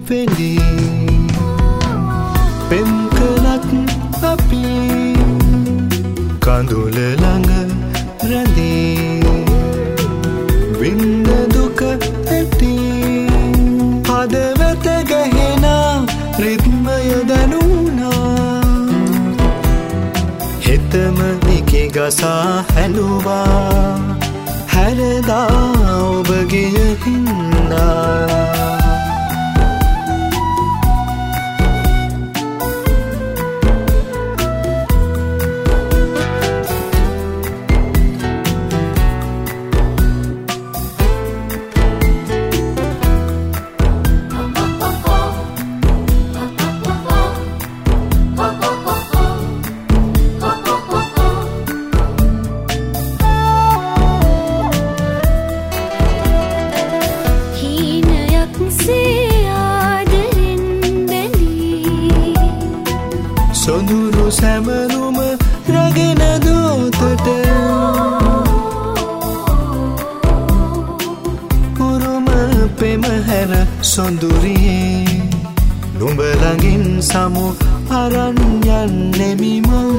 වෙලී පෙම් කළත් අපි කඳුල ළඟ රැඳී විඳ දුක ඇති හදවත ගැහෙන රිද්මය දැනුණා හෙතම ඉකි ගසා හැලුවා හැරදා ඔබ ගිය හින්දා සොඳුරු සැමරුම රැගෙන දෝතට උරුම පෙමහැර සොඳුරියේ නුඹ ළඟින් සමු අරන් යන්නෙමි මං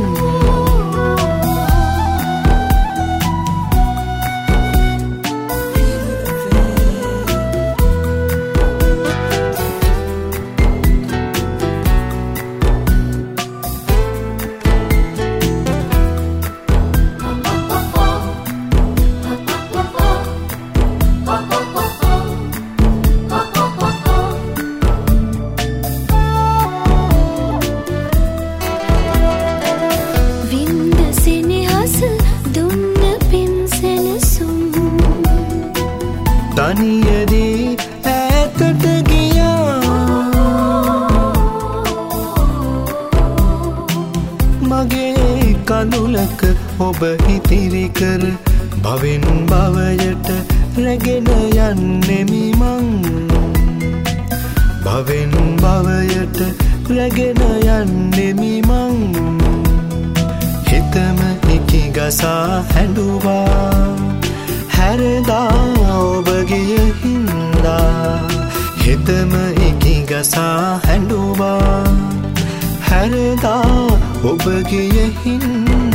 තනියදී ඈතට ගියා මගේ කඳුලක ඔබ ඉතිරි කර භවෙන් භවයට රැගෙන යන්නෙමි මං භවෙන් භවයට රැගෙන යන්නෙමි මං හිතම ඉකි ගසා හැඬුවා හැරදා ඔබ ගිය හින්දා හිතම ඉකි ගසා හැඬුවා හැරදා ඔබ ගිය හින්දා